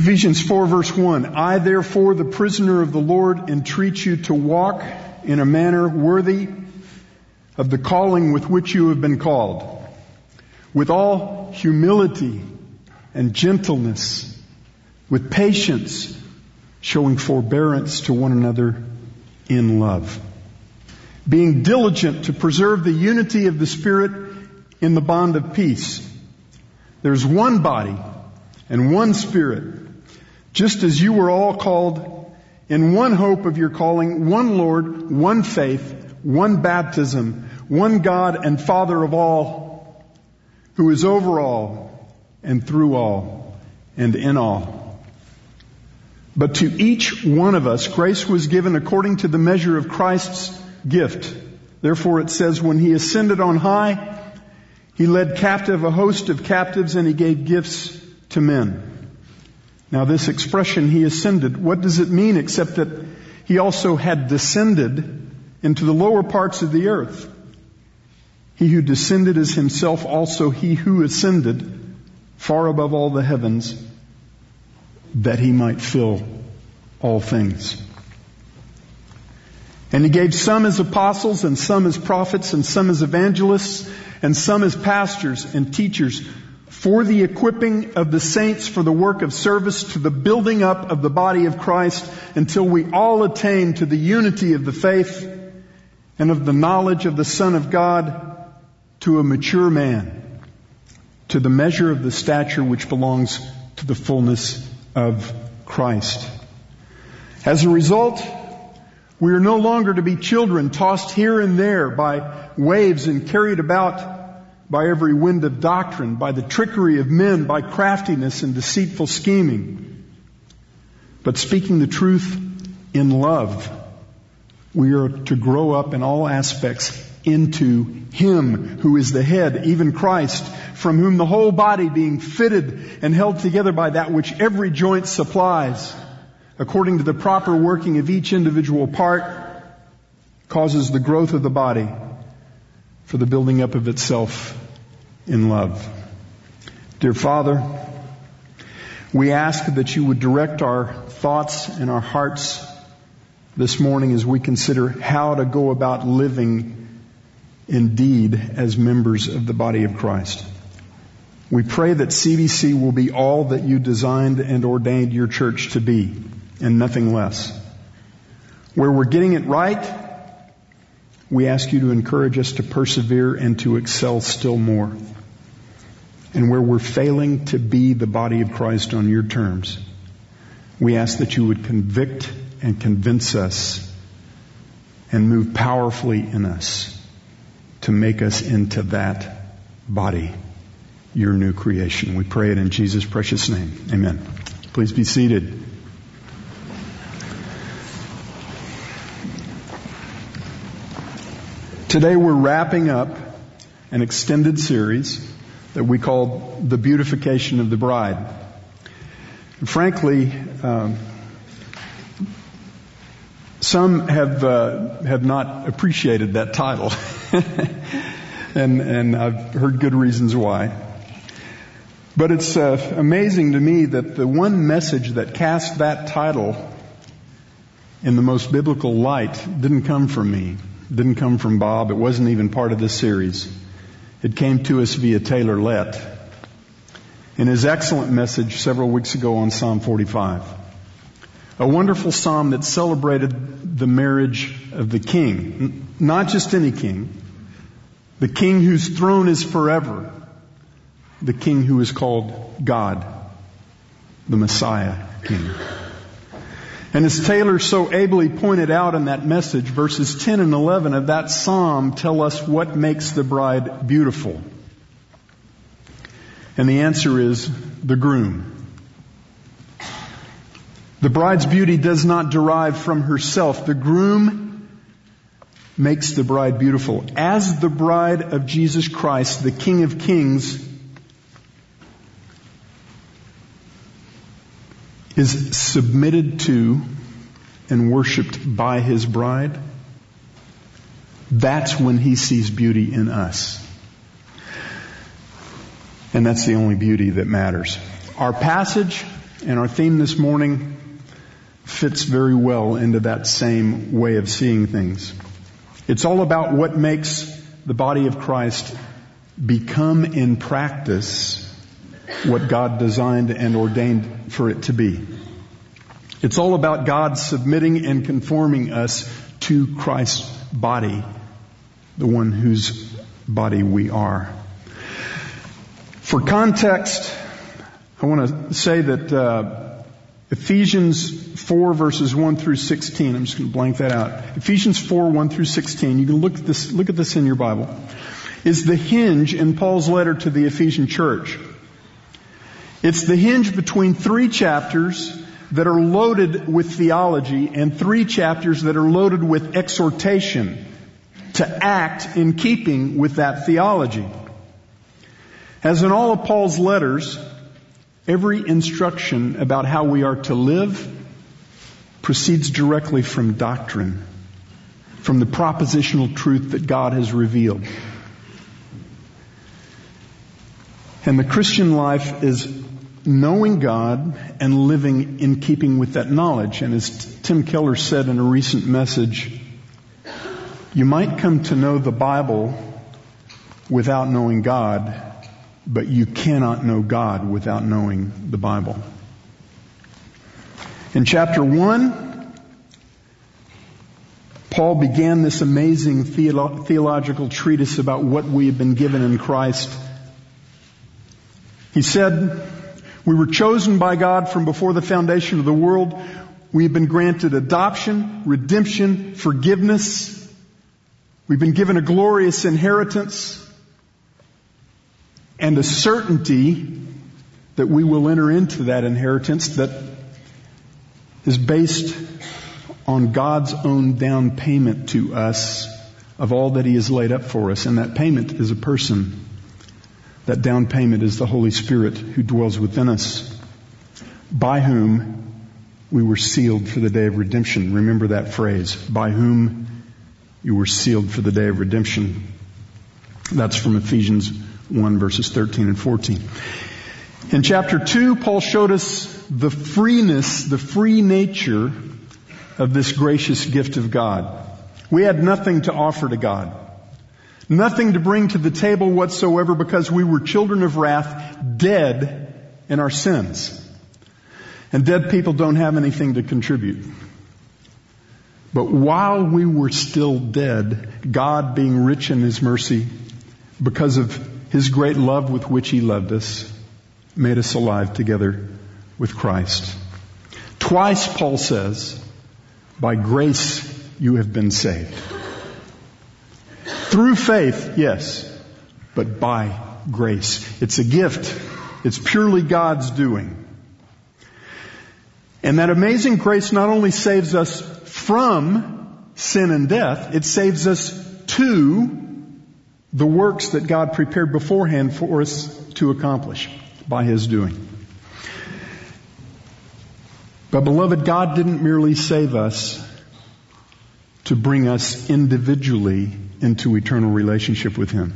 Ephesians 4 verse 1, I therefore, the prisoner of the Lord, entreat you to walk in a manner worthy of the calling with which you have been called, with all humility and gentleness, with patience, showing forbearance to one another in love, being diligent to preserve the unity of the Spirit in the bond of peace. There's one body and one Spirit, just as you were all called in one hope of your calling, one Lord, one faith, one baptism, one God and Father of all, who is over all and through all and in all. But to each one of us, grace was given according to the measure of Christ's gift. Therefore it says, when He ascended on high, He led captive a host of captives, and He gave gifts to men. Now this expression, He ascended, what does it mean except that He also had descended into the lower parts of the earth? He who descended is Himself also He who ascended far above all the heavens, that He might fill all things. And He gave some as apostles, and some as prophets, and some as evangelists, and some as pastors and teachers, for the equipping of the saints for the work of service, to the building up of the body of Christ, until we all attain to the unity of the faith and of the knowledge of the Son of God, to a mature man, to the measure of the stature which belongs to the fullness of Christ. As a result, we are no longer to be children tossed here and there by waves and carried about by every wind of doctrine, by the trickery of men, by craftiness and deceitful scheming. But speaking the truth in love, we are to grow up in all aspects into Him who is the head, even Christ, from whom the whole body, being fitted and held together by that which every joint supplies, according to the proper working of each individual part, causes the growth of the body for the building up of itself in love. Dear Father, we ask that You would direct our thoughts and our hearts this morning as we consider how to go about living indeed as members of the body of Christ. We pray that CBC will be all that You designed and ordained Your church to be, and nothing less. Where we're getting it right, we ask You to encourage us to persevere and to excel still more. And where we're failing to be the body of Christ on Your terms, we ask that You would convict and convince us and move powerfully in us to make us into that body, Your new creation. We pray it in Jesus' precious name. Amen. Please be seated. Today we're wrapping up an extended series that we call The Beautification of the Bride. And frankly, some have not appreciated that title, and I've heard good reasons why. But it's amazing to me that the one message that cast that title in the most biblical light didn't come from me. Didn't come from Bob. It wasn't even part of this series. It came to us via Taylor Lett in his excellent message several weeks ago on Psalm 45. A wonderful psalm that celebrated the marriage of the king. Not just any king. The king whose throne is forever. The king who is called God. The Messiah King. And as Taylor so ably pointed out in that message, verses 10 and 11 of that psalm tell us what makes the bride beautiful. And the answer is the groom. The bride's beauty does not derive from herself. The groom makes the bride beautiful. As the bride of Jesus Christ, the King of Kings, is submitted to and worshiped by His bride, that's when He sees beauty in us. And that's the only beauty that matters. Our passage And our theme this morning fits very well into that same way of seeing things. It's all about what makes the body of Christ become in practice what God designed and ordained for it to be. It's all about God submitting and conforming us to Christ's body, the one whose body we are. For context, I want to say that Ephesians 4 verses 1 through 16, I'm just going to blank that out. Ephesians 4, 1 through 16, you can look at this in your Bible, is the hinge in Paul's letter to the Ephesian church. It's the hinge between 3 chapters that are loaded with theology and 3 chapters that are loaded with exhortation to act in keeping with that theology. As in all of Paul's letters, every instruction about how we are to live proceeds directly from doctrine, from the propositional truth that God has revealed. And the Christian life is knowing God and living in keeping with that knowledge. And as Tim Keller said in a recent message, you might come to know the Bible without knowing God, but you cannot know God without knowing the Bible. In chapter 1, Paul began this amazing theological treatise about what we have been given in Christ. He said, we were chosen by God from before the foundation of the world. We have been granted adoption, redemption, forgiveness. We've been given a glorious inheritance and a certainty that we will enter into that inheritance that is based on God's own down payment to us of all that He has laid up for us. And that payment is a person. That down payment is the Holy Spirit who dwells within us, by whom we were sealed for the day of redemption. Remember that phrase, by whom you were sealed for the day of redemption. That's from Ephesians 1 verses 13 and 14. In chapter 2, Paul showed us the freeness, the free nature of this gracious gift of God. We had nothing to offer to God. Nothing to bring to the table whatsoever because we were children of wrath, dead in our sins. And dead people don't have anything to contribute. But while we were still dead, God, being rich in His mercy, because of His great love with which He loved us, made us alive together with Christ. Twice, Paul says, by grace you have been saved. Through faith, yes, but by grace. It's a gift. It's purely God's doing. And that amazing grace not only saves us from sin and death, it saves us to the works that God prepared beforehand for us to accomplish by His doing. But beloved, God didn't merely save us to bring us individually into eternal relationship with Him.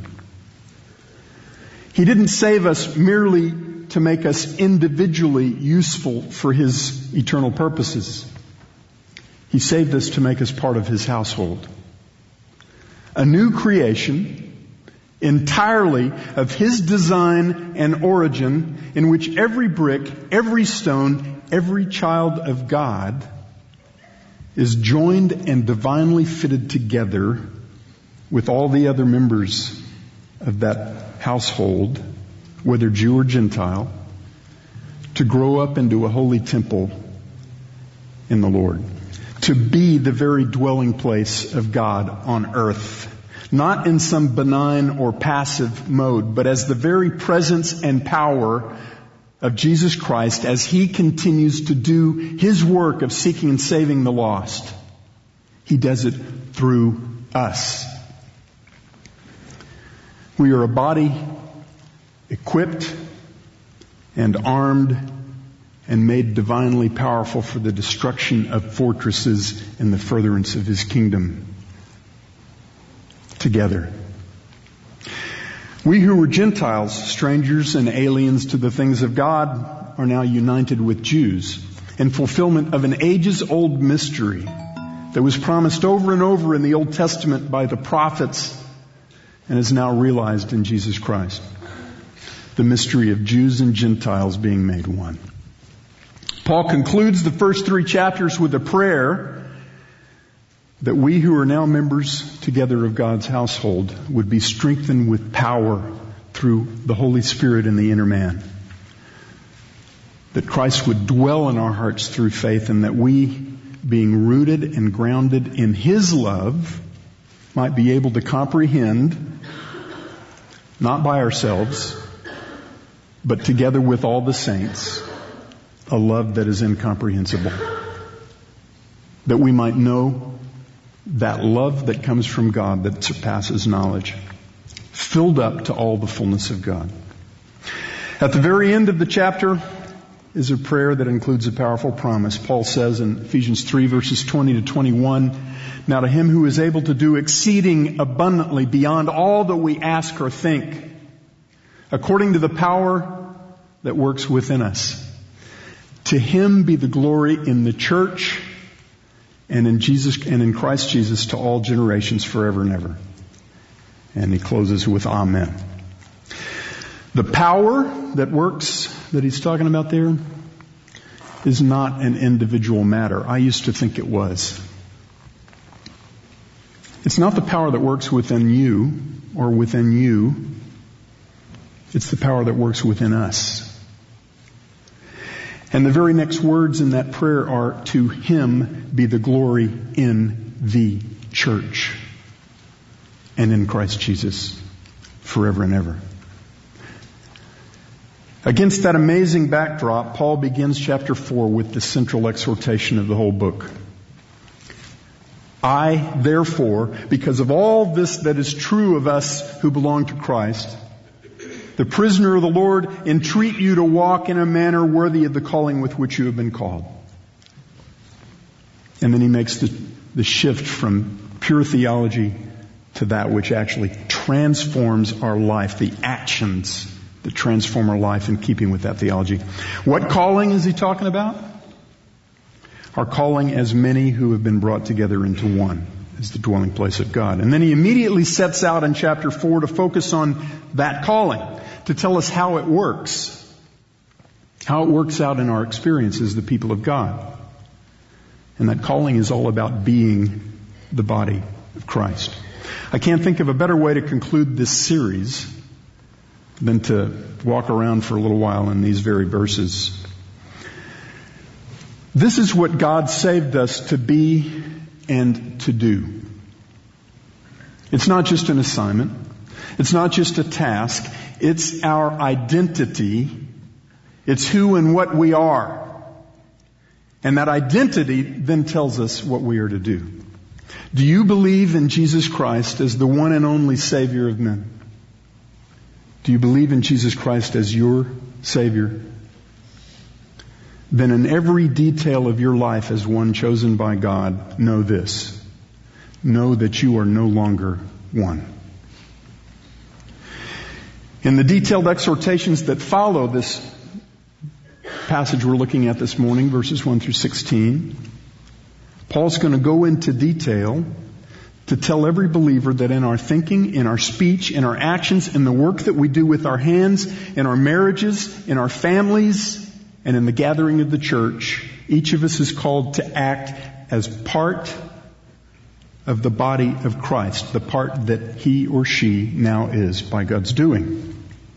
He didn't save us merely to make us individually useful for His eternal purposes. He saved us to make us part of His household. A new creation, entirely of His design and origin, in which every brick, every stone, every child of God is joined and divinely fitted together with all the other members of that household, whether Jew or Gentile, to grow up into a holy temple in the Lord. To be the very dwelling place of God on earth. Not in some benign or passive mode, but as the very presence and power of Jesus Christ as He continues to do His work of seeking and saving the lost. He does it through us. We are a body equipped and armed and made divinely powerful for the destruction of fortresses and the furtherance of His kingdom together. We who were Gentiles, strangers and aliens to the things of God, are now united with Jews in fulfillment of an ages-old mystery that was promised over and over in the Old Testament by the prophets and is now realized in Jesus Christ. The mystery of Jews and Gentiles being made one. Paul concludes the first 3 chapters with a prayer that we who are now members together of God's household would be strengthened with power through the Holy Spirit in the inner man. That Christ would dwell in our hearts through faith, and that we, being rooted and grounded in His love, might be able to comprehend, not by ourselves, but together with all the saints, a love that is incomprehensible. That we might know that love that comes from God that surpasses knowledge, filled up to all the fullness of God. At the very end of the chapter is a prayer that includes a powerful promise. Paul says in Ephesians 3 verses 20 to 21, "Now to Him who is able to do exceeding abundantly beyond all that we ask or think, according to the power that works within us, to Him be the glory in the church and in Jesus and in Christ Jesus to all generations forever and ever." And he closes with Amen. The power that works that he's talking about there is not an individual matter. I used to think it was. It's not the power that works within you or within you. It's the power that works within us. And the very next words in that prayer are, "To Him be the glory in the church and in Christ Jesus forever and ever." Against that amazing backdrop, Paul begins chapter 4 with the central exhortation of the whole book. "I, therefore, because of all this that is true of us who belong to Christ, the prisoner of the Lord, entreat you to walk in a manner worthy of the calling with which you have been called." And then he makes the shift from pure theology to that which actually transforms our life, the actions that transform our life in keeping with that theology. What calling is he talking about? Our calling as many who have been brought together into one as the dwelling place of God. And then he immediately sets out in chapter 4 to focus on that calling, to tell us how it works. How it works out in our experience as the people of God. And that calling is all about being the body of Christ. I can't think of a better way to conclude this series than to walk around for a little while in these very verses. This is what God saved us to be and to do. It's not just an assignment. It's not just a task. It's our identity. It's who and what we are. And that identity then tells us what we are to do. Do you believe in Jesus Christ as the one and only Savior of men? Do you believe in Jesus Christ as your Savior? Then in every detail of your life as one chosen by God, know this. Know that you are no longer one. In the detailed exhortations that follow this passage we're looking at this morning, verses 1 through 16, Paul's going to go into detail to tell every believer that in our thinking, in our speech, in our actions, in the work that we do with our hands, in our marriages, in our families, and in the gathering of the church, each of us is called to act as part of the body of Christ, the part that he or she now is by God's doing.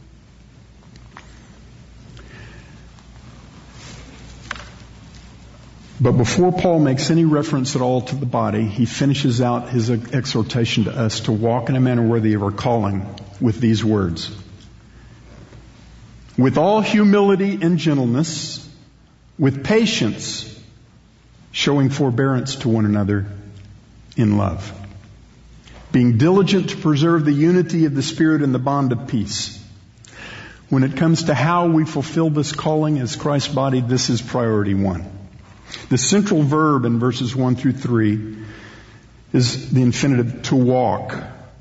But before Paul makes any reference at all to the body, he finishes out his exhortation to us to walk in a manner worthy of our calling with these words. With all humility and gentleness, with patience, showing forbearance to one another in love, being diligent to preserve the unity of the Spirit in the bond of peace. When it comes to how we fulfill this calling as Christ's body, this is priority one. The central verb in verses 1 through 3 is the infinitive to walk.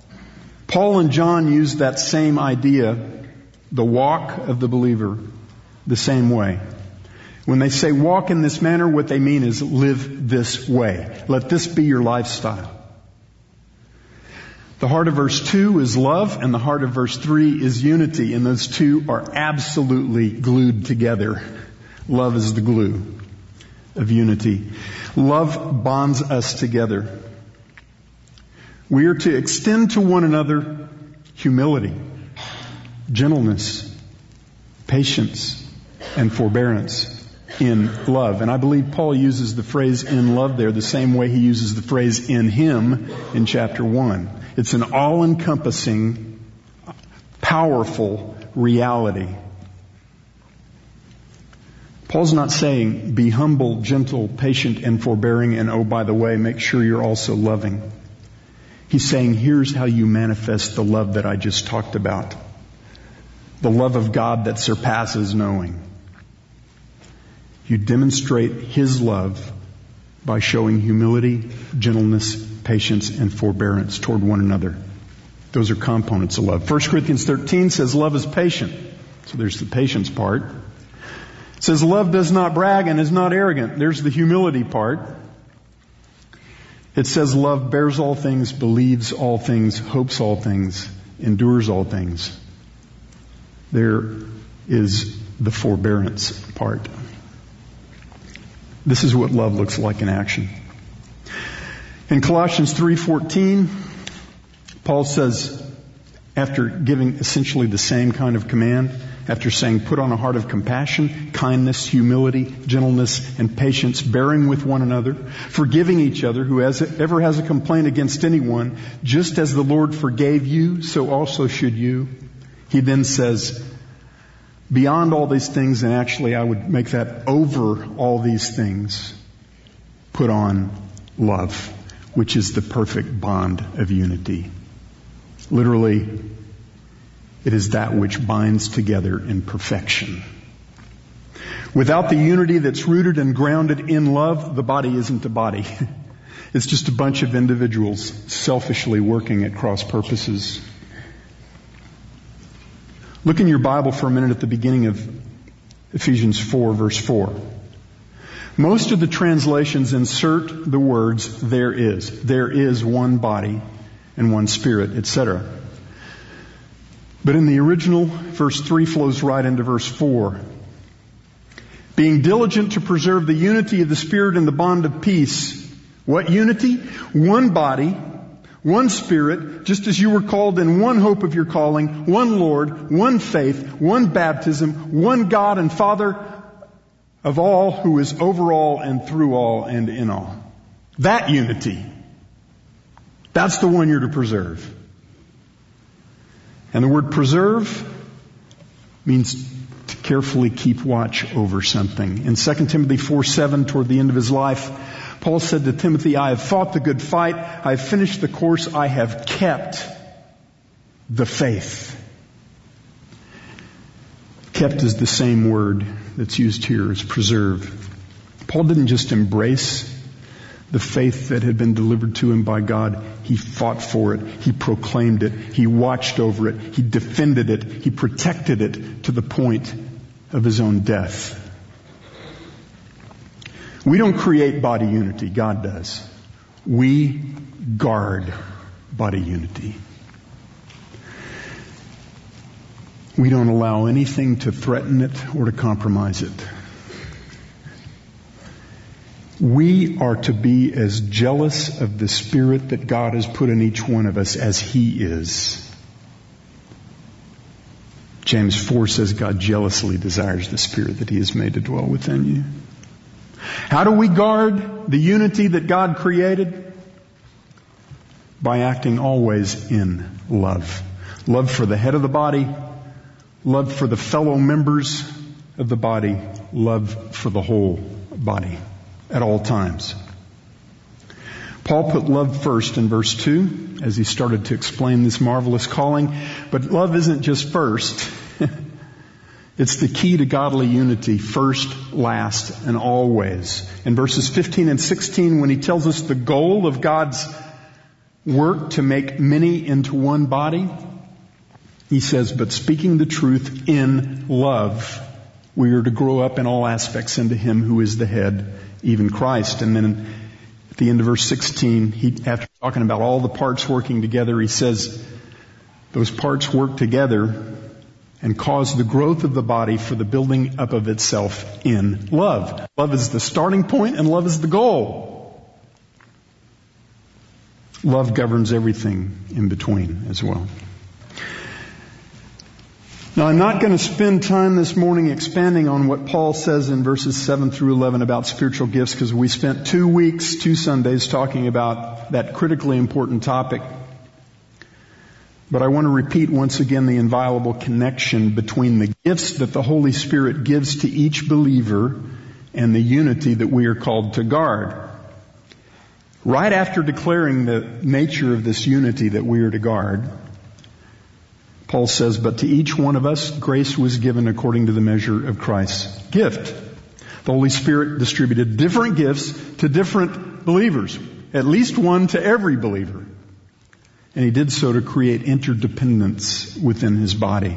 Paul and John use that same idea, the walk of the believer, the same way. When they say walk in this manner, what they mean is live this way. Let this be your lifestyle. The heart of verse 2 is love, and the heart of verse 3 is unity, and those two are absolutely glued together. Love is the glue of unity. Love bonds us together. We are to extend to one another humility, gentleness, patience, and forbearance in love. And I believe Paul uses the phrase in love there the same way he uses the phrase in him in chapter 1. It's an all-encompassing, powerful reality. Paul's not saying be humble, gentle, patient, and forbearing, and oh, by the way, make sure you're also loving. He's saying here's how you manifest the love that I just talked about. The love of God that surpasses knowing. You demonstrate His love by showing humility, gentleness, patience, and forbearance toward one another. Those are components of love. 1 Corinthians 13 says love is patient. So there's the patience part. It says love does not brag and is not arrogant. There's the humility part. It says love bears all things, believes all things, hopes all things, endures all things. There is the forbearance part. This is what love looks like in action. In Colossians 3:14, Paul says, after giving essentially the same kind of command, after saying, put on a heart of compassion, kindness, humility, gentleness, and patience, bearing with one another, forgiving each other, who ever has a complaint against anyone, just as the Lord forgave you, so also should you. He then says, beyond all these things, and actually I would make that over all these things, put on love, which is the perfect bond of unity. Literally, it is that which binds together in perfection. Without the unity that's rooted and grounded in love, the body isn't a body. It's just a bunch of individuals selfishly working at cross purposes. Look in your Bible for a minute at the beginning of Ephesians 4, verse 4. Most of the translations insert the words, there is. There is one body and one spirit, etc. But in the original, verse 3 flows right into verse 4. Being diligent to preserve the unity of the Spirit in the bond of peace. What unity? One body, one Spirit, just as you were called in one hope of your calling, one Lord, one faith, one baptism, one God and Father of all, who is over all and through all and in all. That unity. That's the one you're to preserve. And the word preserve means to carefully keep watch over something. In 2 Timothy 4:7, toward the end of his life, Paul said to Timothy, I have fought the good fight, I have finished the course, I have kept the faith. Kept is the same word that's used here as preserve. Paul didn't just embrace the faith that had been delivered to him by God. He fought for it. He proclaimed it. He watched over it. He defended it. He protected it to the point of his own death. We don't create body unity. God does. We guard body unity. We don't allow anything to threaten it or to compromise it. We are to be as jealous of the Spirit that God has put in each one of us as He is. James 4 says God jealously desires the Spirit that He has made to dwell within you. How do we guard the unity that God created? By acting always in love. Love for the head of the body, love for the fellow members of the body, love for the whole body. At all times. Paul put love first in verse 2 as he started to explain this marvelous calling. But love isn't just first. It's the key to godly unity, first, last, and always. In verses 15 and 16, when he tells us the goal of God's work to make many into one body, he says, but speaking the truth in love, We are to grow up in all aspects into Him who is the head, even Christ. And then at the end of verse 16, after talking about all the parts working together, he says, those parts work together and cause the growth of the body for the building up of itself in love. Love is the starting point and love is the goal. Love governs everything in between as well. Now, I'm not going to spend time this morning expanding on what Paul says in verses 7 through 11 about spiritual gifts, because we spent 2 weeks, 2 Sundays talking about that critically important topic. But I want to repeat once again the inviolable connection between the gifts that the Holy Spirit gives to each believer and the unity that we are called to guard. Right after declaring the nature of this unity that we are to guard, Paul says, but to each one of us, grace was given according to the measure of Christ's gift. The Holy Spirit distributed different gifts to different believers, at least one to every believer. And He did so to create interdependence within His body.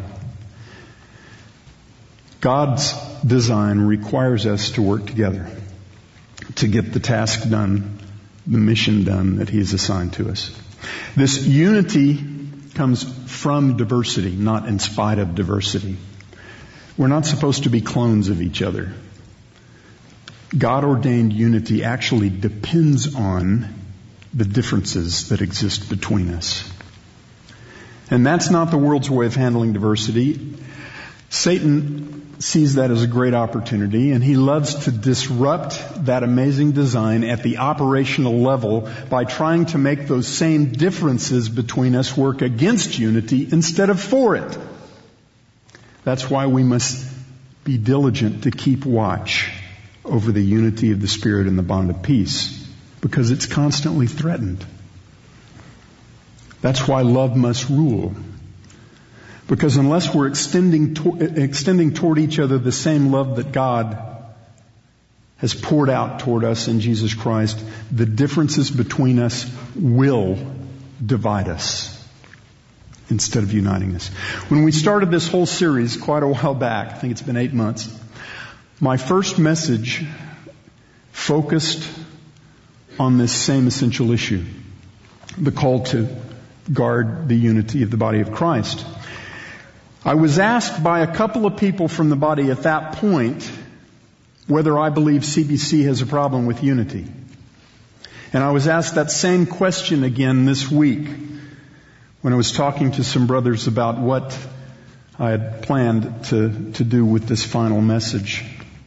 God's design requires us to work together to get the task done, the mission done that He has assigned to us. This unity comes from diversity, not in spite of diversity. We're not supposed to be clones of each other. God-ordained unity actually depends on the differences that exist between us. And that's not the world's way of handling diversity. Satan sees that as a great opportunity, and he loves to disrupt that amazing design at the operational level by trying to make those same differences between us work against unity instead of for it. That's why we must be diligent to keep watch over the unity of the Spirit and the bond of peace, because it's constantly threatened. That's why love must rule. Because unless we're extending toward each other the same love that God has poured out toward us in Jesus Christ, the differences between us will divide us instead of uniting us. When we started this whole series quite a while back, I think it's been 8 months, my first message focused on this same essential issue, the call to guard the unity of the body of Christ. I was asked by a couple of people from the body at that point whether I believe CBC has a problem with unity. And I was asked that same question again this week when I was talking to some brothers about what I had planned to do with this final message.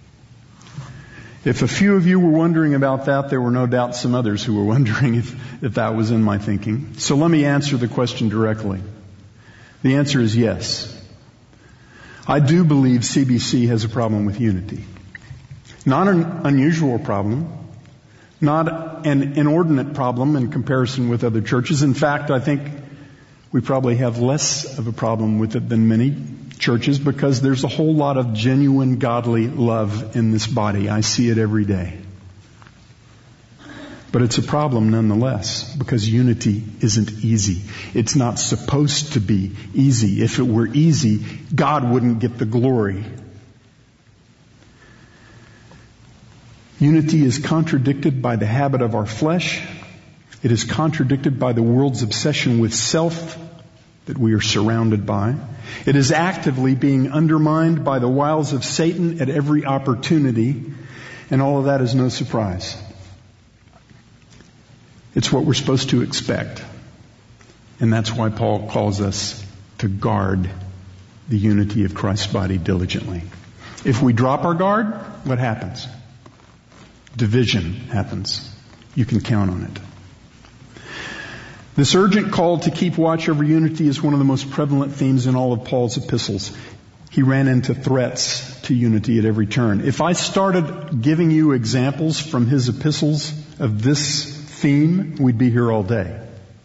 If a few of you were wondering about that, there were no doubt some others who were wondering if that was in my thinking. So let me answer the question directly. The answer is yes. I do believe CBC has a problem with unity. Not an unusual problem, not an inordinate problem in comparison with other churches. In fact, I think we probably have less of a problem with it than many churches, because there's a whole lot of genuine godly love in this body. I see it every day. But it's a problem nonetheless, because unity isn't easy. It's not supposed to be easy. If it were easy, God wouldn't get the glory. Unity is contradicted by the habit of our flesh. It is contradicted by the world's obsession with self that we are surrounded by. It is actively being undermined by the wiles of Satan at every opportunity, and all of that is no surprise. It's what we're supposed to expect. And that's why Paul calls us to guard the unity of Christ's body diligently. If we drop our guard, what happens? Division happens. You can count on it. This urgent call to keep watch over unity is one of the most prevalent themes in all of Paul's epistles. He ran into threats to unity at every turn. If I started giving you examples from his epistles of this theme, we'd be here all day.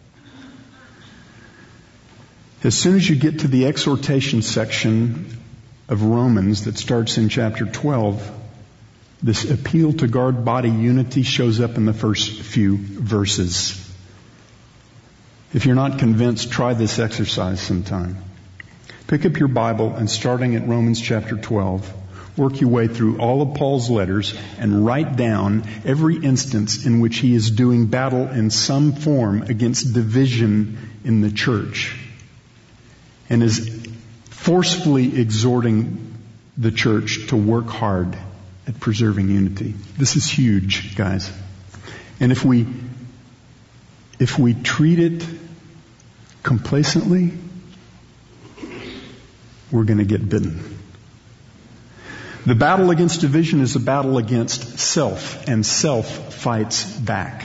As soon as you get to the exhortation section of Romans that starts in chapter 12, this appeal to guard body unity shows up in the first few verses. If you're not convinced, try this exercise sometime. Pick up your Bible and starting at Romans chapter 12, Work your way through all of Paul's letters and write down every instance in which he is doing battle in some form against division in the church and is forcefully exhorting the church to work hard at preserving unity. This is huge, guys. And if we treat it complacently, we're going to get bitten. The battle against division is a battle against self, and self fights back.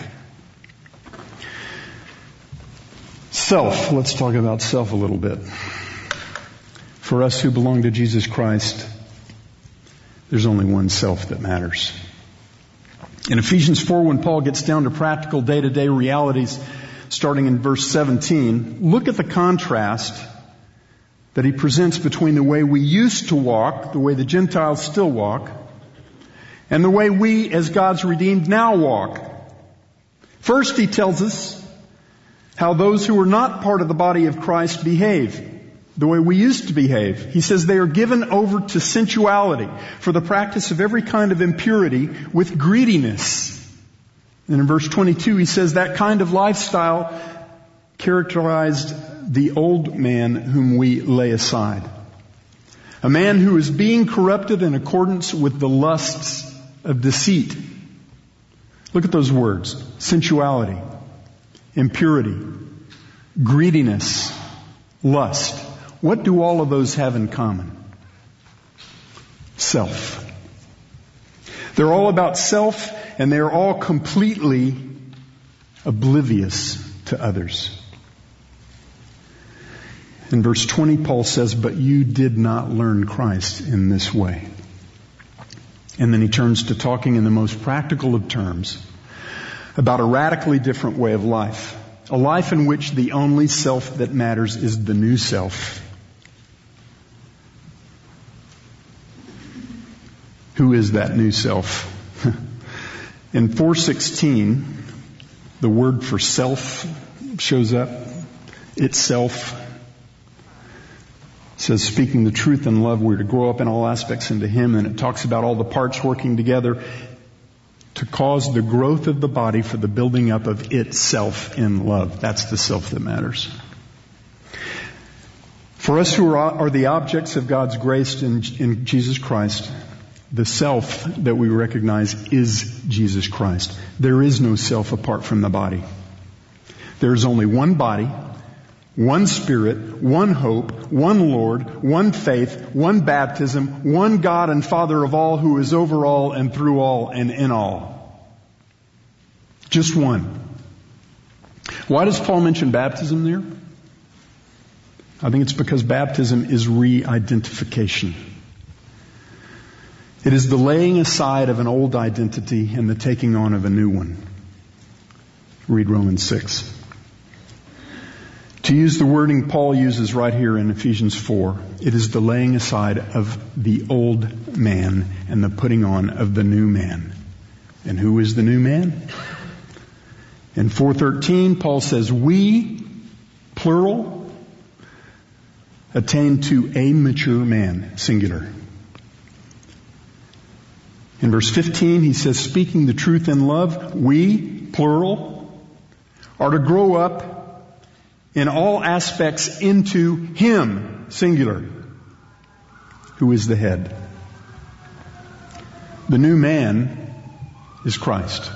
Self. Let's talk about self a little bit. For us who belong to Jesus Christ, there's only one self that matters. In Ephesians 4, when Paul gets down to practical day-to-day realities, starting in verse 17, look at the contrast that he presents between the way we used to walk, the way the Gentiles still walk, and the way we, as God's redeemed, now walk. First, he tells us how those who are not part of the body of Christ behave, the way we used to behave. He says they are given over to sensuality for the practice of every kind of impurity with greediness. And in verse 22, he says that kind of lifestyle characterized the old man whom we lay aside. A man who is being corrupted in accordance with the lusts of deceit. Look at those words. Sensuality, impurity, greediness, lust. What do all of those have in common? Self. They're all about self, and they're all completely oblivious to others. In verse 20, Paul says, "But you did not learn Christ in this way." And then he turns to talking in the most practical of terms about a radically different way of life. A life in which the only self that matters is the new self. Who is that new self? In 4:16, the word for self shows up. Itself. It says, speaking the truth in love, we're to grow up in all aspects into Him. And it talks about all the parts working together to cause the growth of the body for the building up of itself in love. That's the self that matters. For us who are the objects of God's grace in Jesus Christ, the self that we recognize is Jesus Christ. There is no self apart from the body. There is only one body, one Spirit, one hope, one Lord, one faith, one baptism, one God and Father of all, who is over all and through all and in all. Just one. Why does Paul mention baptism there? I think it's because baptism is re-identification. It is the laying aside of an old identity and the taking on of a new one. Read Romans 6. To use the wording Paul uses right here in Ephesians 4, it is the laying aside of the old man and the putting on of the new man. And who is the new man? In 4:13, Paul says, we, plural, attain to a mature man, singular. In verse 15, he says, speaking the truth in love, we, plural, are to grow up in all aspects into Him, singular, who is the head. The new man is Christ.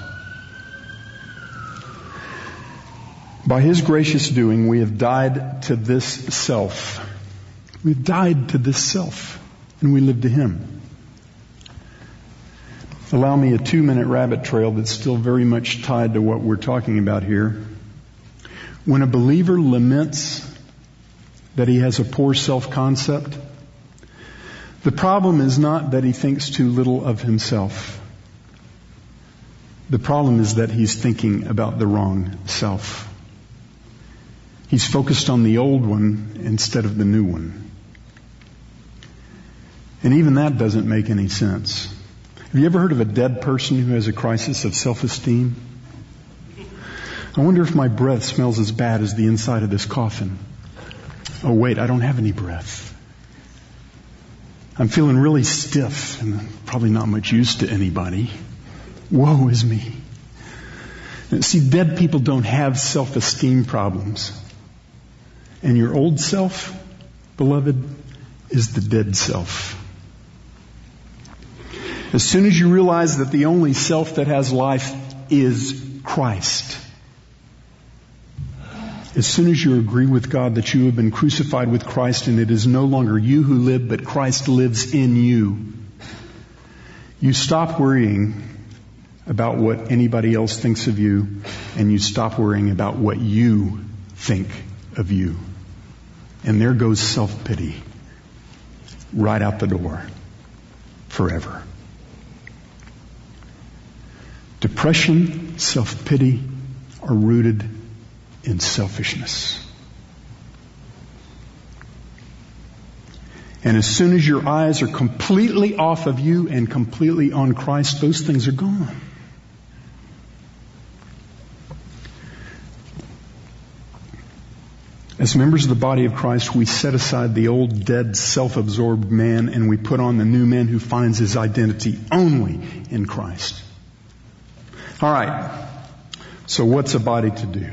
By His gracious doing, we have died to this self. We've died to this self, and we live to Him. Allow me a 2-minute rabbit trail that's still very much tied to what we're talking about here. When a believer laments that he has a poor self-concept, the problem is not that he thinks too little of himself. The problem is that he's thinking about the wrong self. He's focused on the old one instead of the new one. And even that doesn't make any sense. Have you ever heard of a dead person who has a crisis of self-esteem? I wonder if my breath smells as bad as the inside of this coffin. Oh wait, I don't have any breath. I'm feeling really stiff and probably not much use to anybody. Woe is me. See, dead people don't have self-esteem problems. And your old self, beloved, is the dead self. As soon as you realize that the only self that has life is Christ, as soon as you agree with God that you have been crucified with Christ and it is no longer you who live, but Christ lives in you, you stop worrying about what anybody else thinks of you, and you stop worrying about what you think of you. And there goes self-pity right out the door forever. Depression, self-pity are rooted in selfishness. And as soon as your eyes are completely off of you and completely on Christ, those things are gone. As members of the body of Christ, we set aside the old, dead, self-absorbed man and we put on the new man who finds his identity only in Christ. All right. So what's a body to do?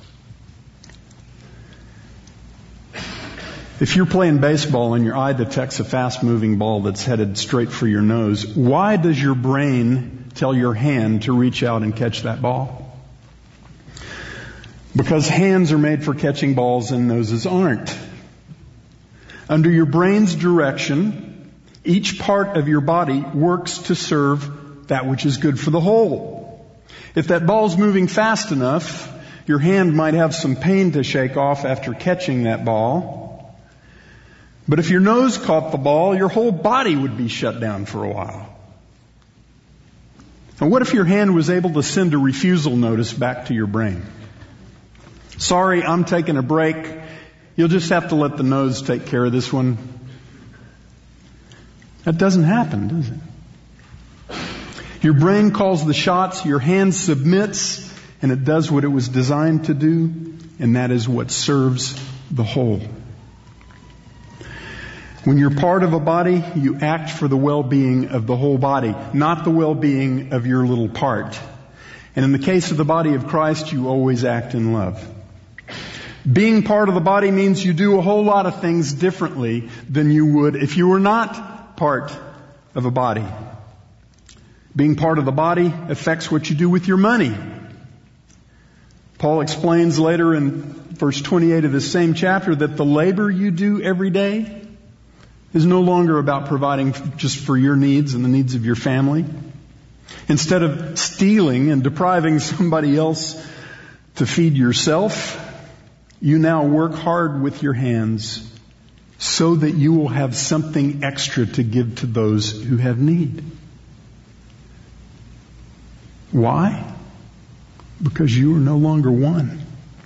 If you're playing baseball and your eye detects a fast-moving ball that's headed straight for your nose, why does your brain tell your hand to reach out and catch that ball? Because hands are made for catching balls and noses aren't. Under your brain's direction, each part of your body works to serve that which is good for the whole. If that ball's moving fast enough, your hand might have some pain to shake off after catching that ball. But if your nose caught the ball, your whole body would be shut down for a while. And what if your hand was able to send a refusal notice back to your brain? Sorry, I'm taking a break. You'll just have to let the nose take care of this one. That doesn't happen, does it? Your brain calls the shots, your hand submits, and it does what it was designed to do, and that is what serves the whole. When you're part of a body, you act for the well-being of the whole body, not the well-being of your little part. And in the case of the body of Christ, you always act in love. Being part of the body means you do a whole lot of things differently than you would if you were not part of a body. Being part of the body affects what you do with your money. Paul explains later in verse 28 of this same chapter that the labor you do every day is no longer about providing just for your needs and the needs of your family. Instead of stealing and depriving somebody else to feed yourself, you now work hard with your hands so that you will have something extra to give to those who have need. Why? Because you are no longer one.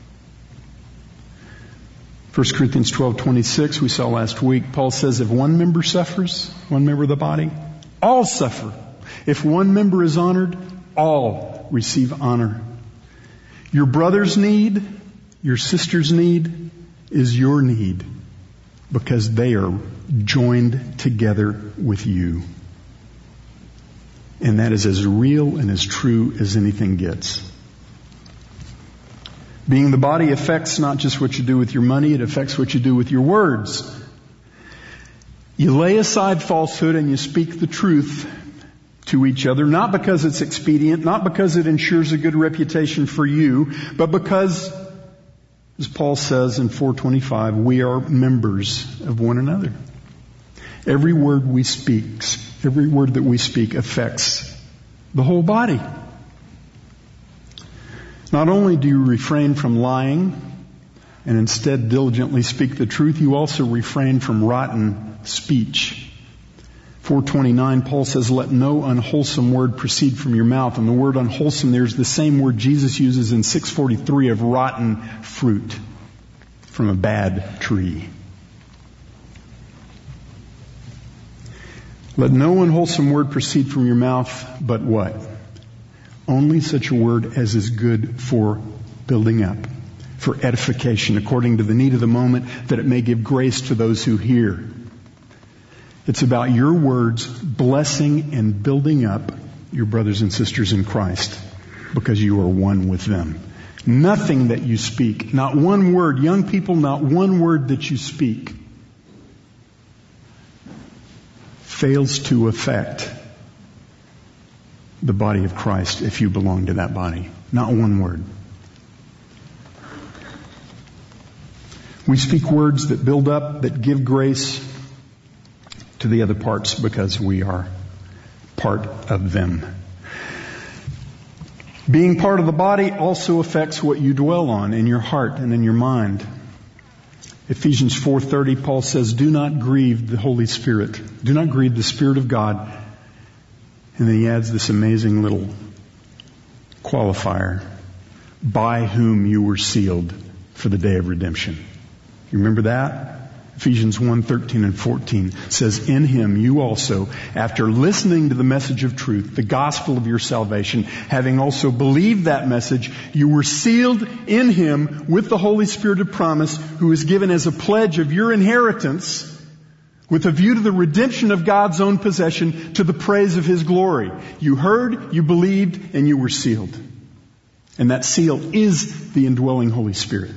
1 Corinthians 12:26, we saw last week, Paul says if one member suffers, one member of the body, all suffer. If one member is honored, all receive honor. Your brother's need, your sister's need is your need because they are joined together with you. And that is as real and as true as anything gets. Being the body affects not just what you do with your money, it affects what you do with your words. You lay aside falsehood and you speak the truth to each other, not because it's expedient, not because it ensures a good reputation for you, but because, as Paul says in 4:25, we are members of one another. Every word that we speak affects the whole body. Not only do you refrain from lying and instead diligently speak the truth, you also refrain from rotten speech. 4:29, Paul says, let no unwholesome word proceed from your mouth. And the word unwholesome there is the same word Jesus uses in 6:43 of rotten fruit from a bad tree. Let no unwholesome word proceed from your mouth, but what? Only such a word as is good for building up, for edification, according to the need of the moment, that it may give grace to those who hear. It's about your words blessing and building up your brothers and sisters in Christ because you are one with them. Nothing that you speak, not one word, young people, not one word that you speak fails to affect the body of Christ if you belong to that body. Not one word. We speak words that build up, that give grace to the other parts because we are part of them. Being part of the body also affects what you dwell on in your heart and in your mind. Ephesians 4:30, Paul says, do not grieve the Holy Spirit. Do not grieve the Spirit of God. And then he adds this amazing little qualifier, by whom you were sealed for the day of redemption. You remember that? Ephesians 1:13 and 14 says, in him you also, after listening to the message of truth, the gospel of your salvation, having also believed that message, you were sealed in him with the Holy Spirit of promise, who is given as a pledge of your inheritance, with a view to the redemption of God's own possession, to the praise of his glory. You heard, you believed, and you were sealed. And that seal is the indwelling Holy Spirit.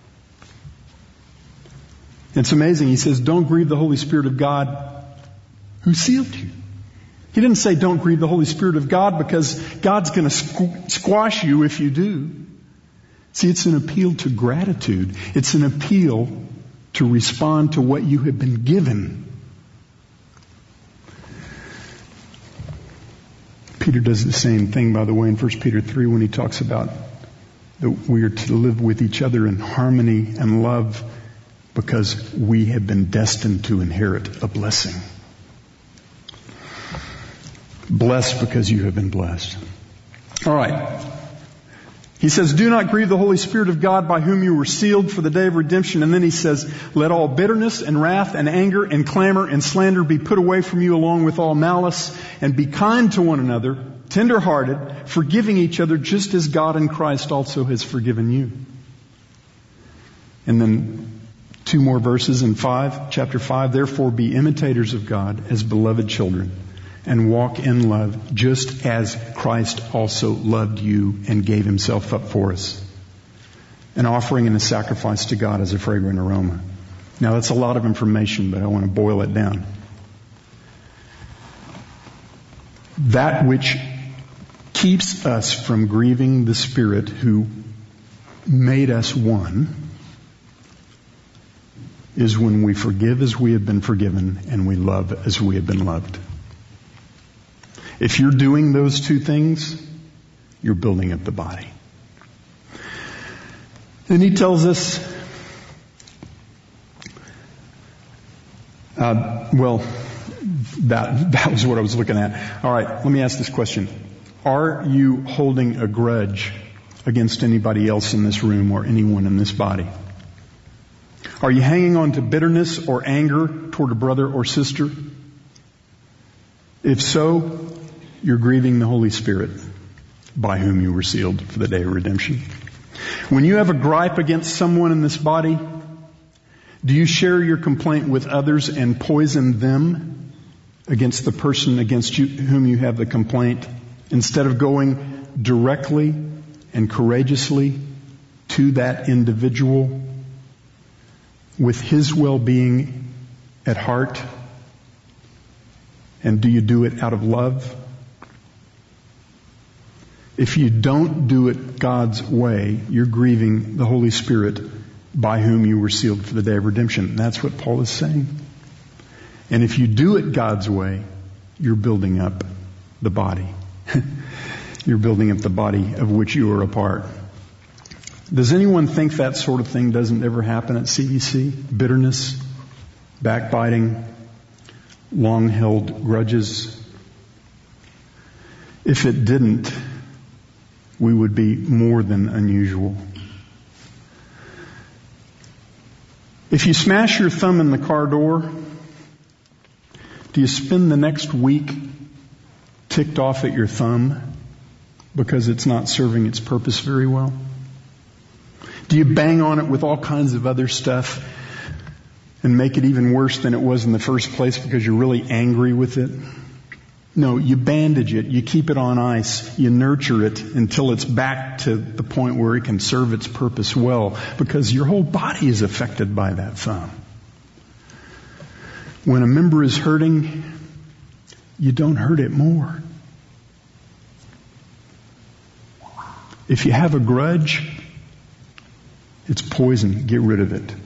It's amazing. He says, don't grieve the Holy Spirit of God who sealed you. He didn't say don't grieve the Holy Spirit of God because God's going to squash you if you do. See, it's an appeal to gratitude. It's an appeal to respond to what you have been given. Peter does the same thing, by the way, in 1 Peter 3 when he talks about that we are to live with each other in harmony and love, because we have been destined to inherit a blessing. Blessed because you have been blessed. All right. He says, do not grieve the Holy Spirit of God, by whom you were sealed for the day of redemption. And then he says, let all bitterness and wrath and anger and clamor and slander be put away from you, along with all malice, and be kind to one another, tender-hearted, forgiving each other, just as God in Christ also has forgiven you. And then 2 more verses in chapter 5. Therefore be imitators of God as beloved children, and walk in love, just as Christ also loved you and gave himself up for us, an offering and a sacrifice to God as a fragrant aroma. Now that's a lot of information, but I want to boil it down. That which keeps us from grieving the Spirit who made us one is when we forgive as we have been forgiven and we love as we have been loved. If you're doing those two things, you're building up the body. And he tells us, that was what I was looking at. All right, let me ask this question. Are you holding a grudge against anybody else in this room or anyone in this body? Are you hanging on to bitterness or anger toward a brother or sister? If so, you're grieving the Holy Spirit, by whom you were sealed for the day of redemption. When you have a gripe against someone in this body, do you share your complaint with others and poison them against the person against whom you have the complaint, instead of going directly and courageously to that individual with his well-being at heart? And do you do it out of love? If you don't do it God's way, you're grieving the Holy Spirit, by whom you were sealed for the day of redemption. That's what Paul is saying. And if you do it God's way, you're building up the body. You're building up the body of which you are a part. Does anyone think that sort of thing doesn't ever happen at CBC? Bitterness, backbiting, long-held grudges. If it didn't, we would be more than unusual. If you smash your thumb in the car door, do you spend the next week ticked off at your thumb because it's not serving its purpose very well? Do you bang on it with all kinds of other stuff and make it even worse than it was in the first place because you're really angry with it. No, you bandage it, you keep it on ice, you nurture it until it's back to the point where it can serve its purpose well, because your whole body is affected by that thumb. When a member is hurting, you don't hurt it more. If you have a grudge, it's poison. Get rid of it.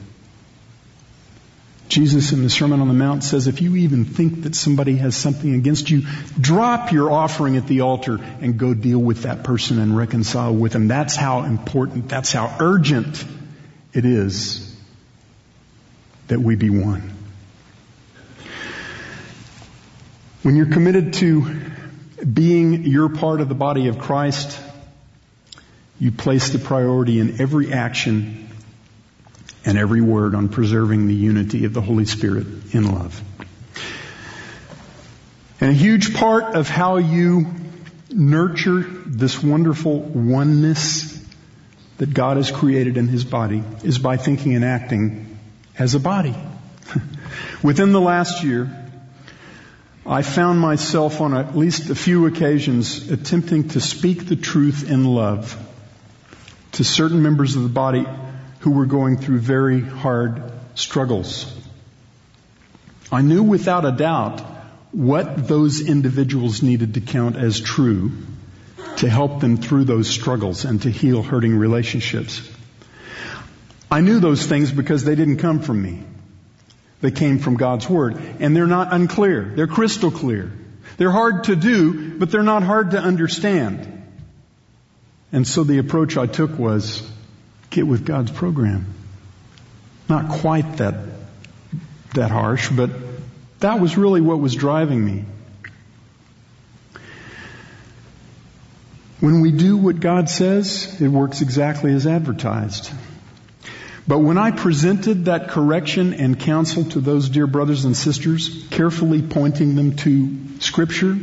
Jesus in the Sermon on the Mount says, if you even think that somebody has something against you, drop your offering at the altar and go deal with that person and reconcile with them. That's how important, that's how urgent it is that we be one. When you're committed to being your part of the body of Christ, you place the priority in every action and every word on preserving the unity of the Holy Spirit in love. And a huge part of how you nurture this wonderful oneness that God has created in His body is by thinking and acting as a body. Within the last year, I found myself on at least a few occasions attempting to speak the truth in love to certain members of the body who were going through very hard struggles. I knew without a doubt what those individuals needed to count as true to help them through those struggles and to heal hurting relationships. I knew those things because they didn't come from me. They came from God's Word. And they're not unclear. They're crystal clear. They're hard to do, but they're not hard to understand. And so the approach I took was, get with God's program. Not quite that harsh, but that was really what was driving me. When we do what God says, it works exactly as advertised. But when I presented that correction and counsel to those dear brothers and sisters, carefully pointing them to Scripture,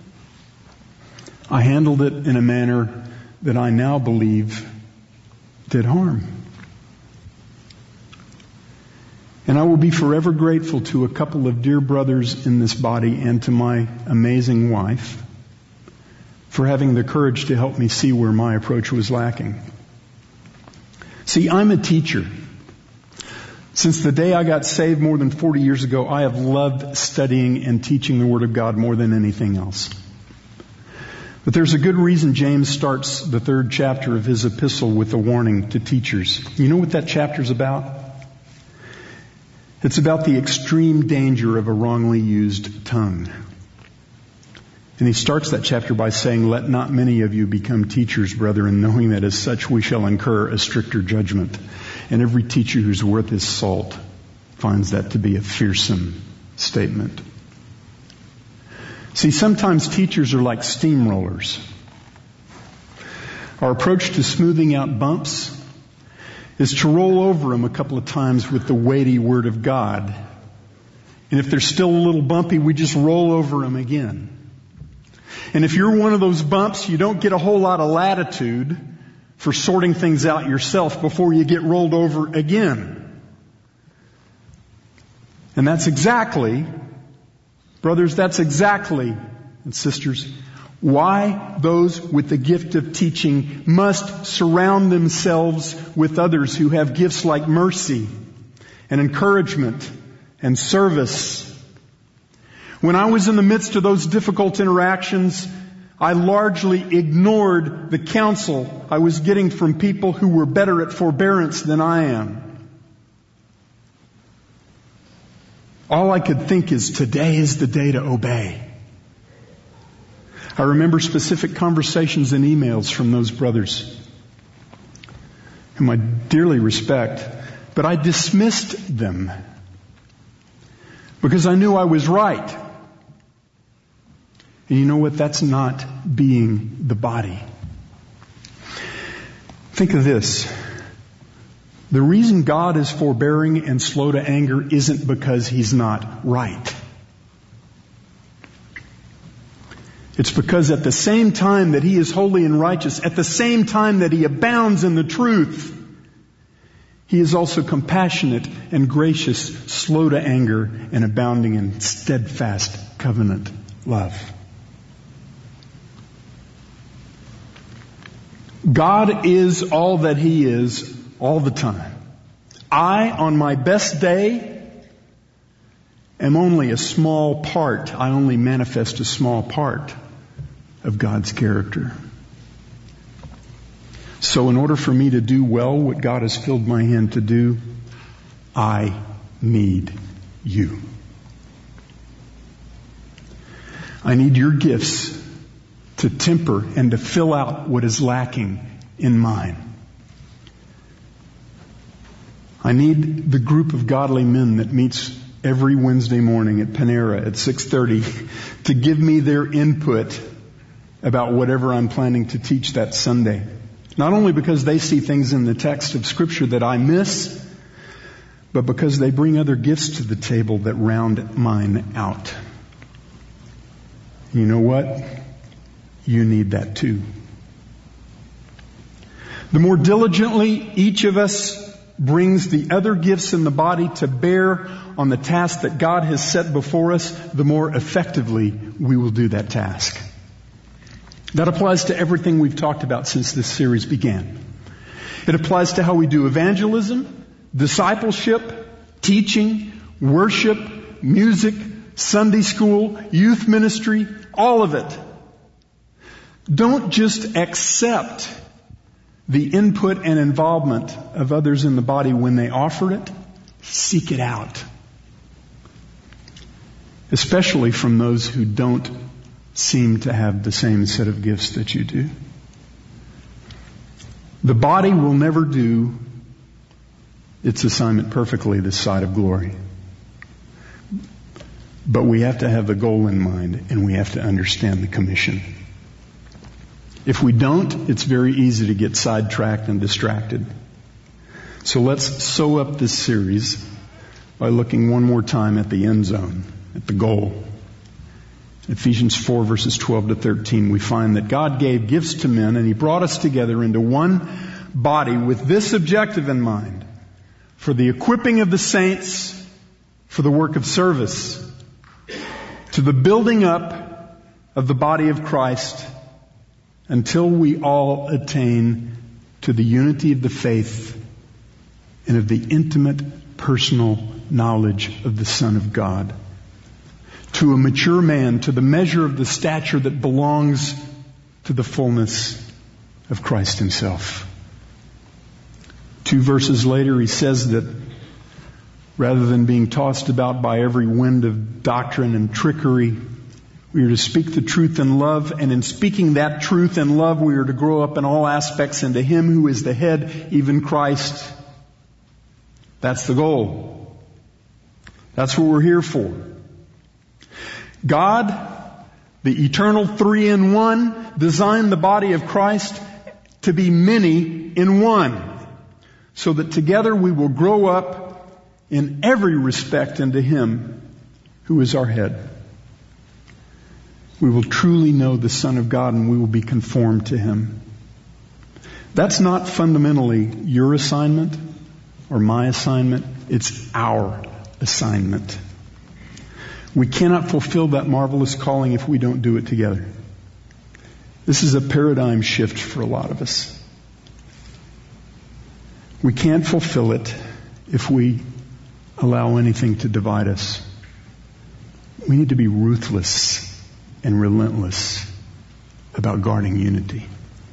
I handled it in a manner that I now believe did harm. And I will be forever grateful to a couple of dear brothers in this body and to my amazing wife for having the courage to help me see where my approach was lacking. See, I'm a teacher. Since the day I got saved more than 40 years ago, I have loved studying and teaching the Word of God more than anything else. But there's a good reason James starts the 3rd chapter of his epistle with a warning to teachers. You know what that chapter's about? It's about the extreme danger of a wrongly used tongue. And he starts that chapter by saying, let not many of you become teachers, brethren, knowing that as such we shall incur a stricter judgment. And every teacher who's worth his salt finds that to be a fearsome statement. See, sometimes teachers are like steamrollers. Our approach to smoothing out bumps is to roll over them a couple of times with the weighty Word of God. And if they're still a little bumpy, we just roll over them again. And if you're one of those bumps, you don't get a whole lot of latitude for sorting things out yourself before you get rolled over again. And that's exactly, brothers, and sisters, why those with the gift of teaching must surround themselves with others who have gifts like mercy and encouragement and service. When I was in the midst of those difficult interactions, I largely ignored the counsel I was getting from people who were better at forbearance than I am. All I could think is, today is the day to obey. I remember specific conversations and emails from those brothers, whom I dearly respect, but I dismissed them because I knew I was right. And you know what? That's not being the body. Think of this. The reason God is forbearing and slow to anger isn't because He's not right. It's because at the same time that He is holy and righteous, at the same time that He abounds in the truth, He is also compassionate and gracious, slow to anger, and abounding in steadfast covenant love. God is all that He is all the time. I, on my best day, am only a small part. I only manifest a small part of God's character. So in order for me to do well what God has filled my hand to do, I need you. I need your gifts to temper and to fill out what is lacking in mine. I need the group of godly men that meets every Wednesday morning at Panera at 6:30 to give me their input about whatever I'm planning to teach that Sunday. Not only because they see things in the text of Scripture that I miss, but because they bring other gifts to the table that round mine out. You know what? You need that too. The more diligently each of us brings the other gifts in the body to bear on the task that God has set before us, the more effectively we will do that task. That applies to everything we've talked about since this series began. It applies to how we do evangelism, discipleship, teaching, worship, music, Sunday school, youth ministry, all of it. Don't just accept the input and involvement of others in the body when they offer it. Seek it out. Especially from those who don't seem to have the same set of gifts that you do. The body will never do its assignment perfectly this side of glory. But we have to have the goal in mind, and we have to understand the commission. If we don't, it's very easy to get sidetracked and distracted. So let's sew up this series by looking one more time at the end zone, at the goal. Ephesians 4 verses 12 to 13, we find that God gave gifts to men and He brought us together into one body with this objective in mind: for the equipping of the saints for the work of service, to the building up of the body of Christ until we all attain to the unity of the faith and of the intimate personal knowledge of the Son of God, to a mature man, to the measure of the stature that belongs to the fullness of Christ Himself. 2 verses later, he says that rather than being tossed about by every wind of doctrine and trickery, we are to speak the truth in love, and in speaking that truth in love, we are to grow up in all aspects into Him who is the head, even Christ. That's the goal. That's what we're here for. God, the eternal three-in-one, designed the body of Christ to be many in one, so that together we will grow up in every respect into Him who is our head. We will truly know the Son of God, and we will be conformed to Him. That's not fundamentally your assignment or my assignment. It's our assignment. We cannot fulfill that marvelous calling if we don't do it together. This is a paradigm shift for a lot of us. We can't fulfill it if we allow anything to divide us. We need to be ruthless and relentless about guarding unity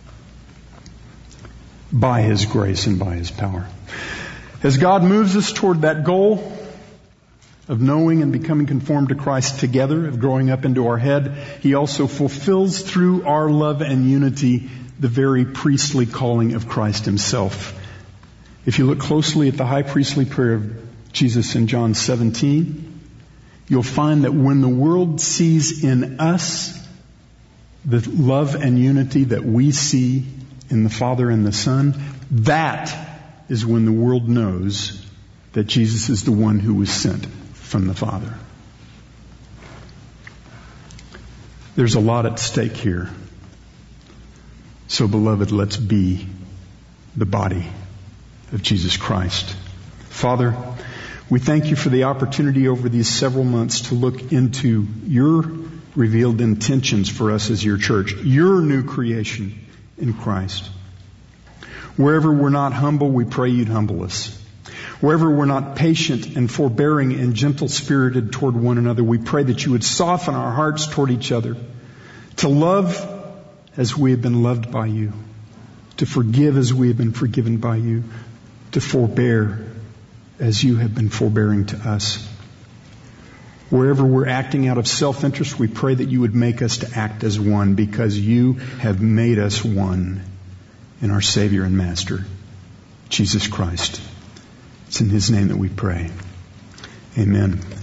by His grace and by His power. As God moves us toward that goal of knowing and becoming conformed to Christ together, of growing up into our head, He also fulfills through our love and unity the very priestly calling of Christ Himself. If you look closely at the high priestly prayer of Jesus in John 17, you'll find that when the world sees in us the love and unity that we see in the Father and the Son, that is when the world knows that Jesus is the one who was sent from the Father. There's a lot at stake here. So, beloved, let's be the body of Jesus Christ. Father, we thank you for the opportunity over these several months to look into your revealed intentions for us as your church, your new creation in Christ. Wherever we're not humble, we pray you'd humble us. Wherever we're not patient and forbearing and gentle-spirited toward one another, we pray that you would soften our hearts toward each other, to love as we have been loved by you, to forgive as we have been forgiven by you, to forbear as you have been forbearing to us. Wherever we're acting out of self-interest, we pray that you would make us to act as one, because you have made us one in our Savior and Master, Jesus Christ. It's in His name that we pray. Amen.